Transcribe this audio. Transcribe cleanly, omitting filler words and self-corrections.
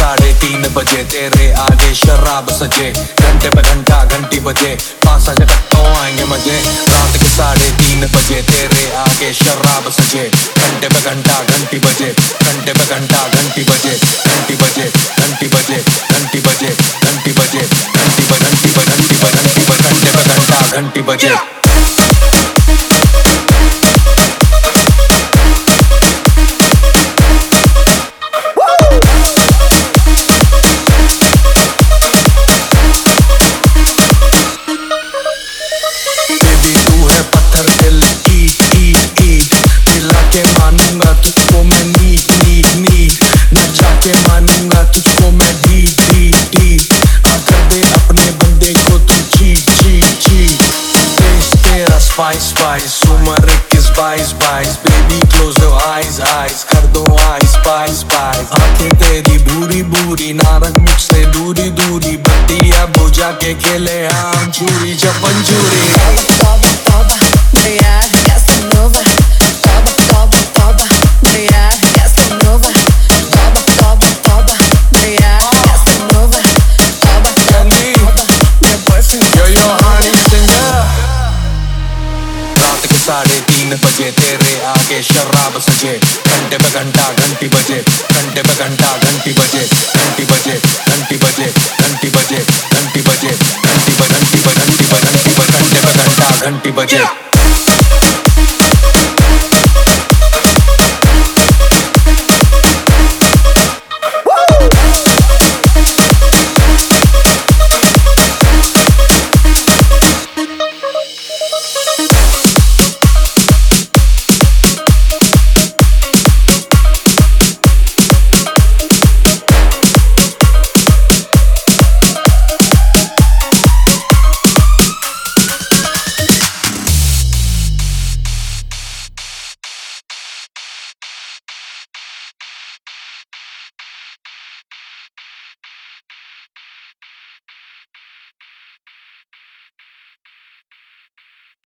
3:30 बजे तेरे आगे शराब सजे, घंटे पे घंटा घंटी बजे, 5 तो आएंगे मजे। रात के 3:30 बजे तेरे आगे शराब सजे, घंटे पे घंटा घंटी बजे, घंटे पे घंटा घंटी बजे, घंटी बजे घंटी बजे घंटी बजे घंटी बजे घंटी बजे घंटी बजे घंटी बजे घंटे पे घंटा घंटी बजे। मानूंगा तुझको मैं नीट नीट नीट, नचा के मानूंगा तुझको मैं डीप डीप डीप। आकर दे अपने बंदे को तू चीट चीट चीट। टेस्ट तेरा स्पाइस स्पाइस, उम्र 21 22 22। Baby close your eyes eyes, कर दो आइस स्पाइस स्पाइस। आंखें तेरी भूरी भूरी, ना रख मुझसे दूरी दूरी। बत्तियां बुझा के खेले हम चूरी चपन चूरी। साढ़े 3 बजे तेरे आगे शराब सजे, घंटे पे घंटा घंटी बजे, घंटे पे घंटा घंटी बजे, घंटी बजे घंटी बजे घंटी बजे घंटी बजे घंटी बजे घंटी बजे घंटी बजे घंटे पे घंटा घंटी बजे।